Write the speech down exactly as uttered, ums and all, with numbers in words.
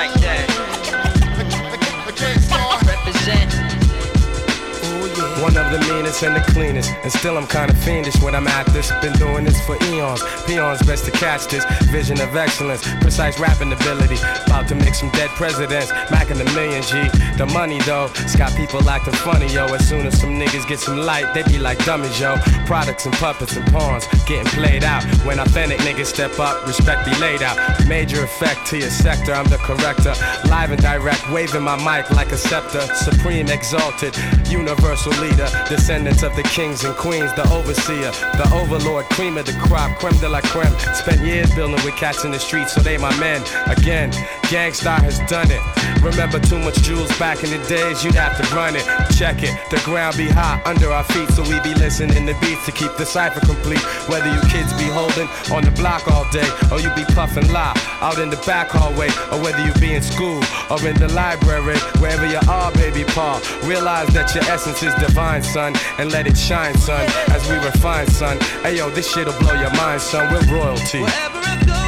like that. Represent. One of the meanest and the cleanest, and still I'm kinda fiendish when I'm at this. Been doing this for eons, peons best to catch this. Vision of excellence, precise rapping ability. About to make some dead presidents, macking a million G. The money though, it's got people acting funny, yo. As soon as some niggas get some light, they be like dummies, yo. Products and puppets and pawns, getting played out. When authentic niggas step up, respect be laid out. Major effect to your sector, I'm the corrector. Live and direct, waving my mic like a scepter. Supreme exalted, universal leader. Descendants of the kings and queens, the overseer, the overlord, cream of the crop, creme de la creme. Spent years building with cats in the streets, so they my men. Again, Gangstar has done it. Remember too much jewels back in the days, you'd have to run it. Check it, the ground be hot under our feet, so we be listening to beats to keep the cipher complete. Whether you kids be holding on the block all day, or you be puffing lie out in the back hallway, or whether you be in school or in the library, wherever you are, baby Paul, realize that your essence is divine, son, and let it shine, son, as we refine, son. Hey yo, this shit'll blow your mind, son. We're royalty. Wherever it goes.